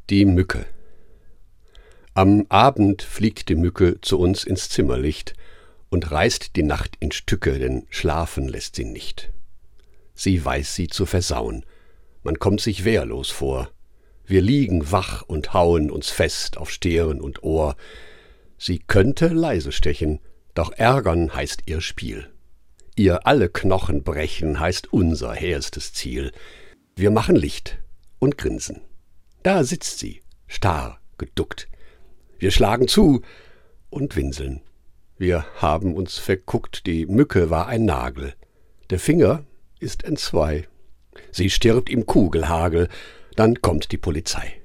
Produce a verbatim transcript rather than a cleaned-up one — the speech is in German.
Die Mücke. Am Abend fliegt die Mücke zu uns ins Zimmerlicht und reißt die Nacht in Stücke, denn schlafen lässt sie nicht. Sie weiß sie zu versauen. Man kommt sich wehrlos vor. Wir liegen wach und hauen uns fest auf Stirn und Ohr. Sie könnte leise stechen, doch ärgern heißt ihr Spiel. Ihr alle Knochen brechen heißt unser hehrstes Ziel. Wir machen Licht und grinsen. Da sitzt sie, starr, geduckt. Wir schlagen zu und winseln. Wir haben uns verguckt, die Mücke war ein Nagel. Der Finger ist entzwei. Sie stirbt im Kugelhagel, dann kommt die Polizei.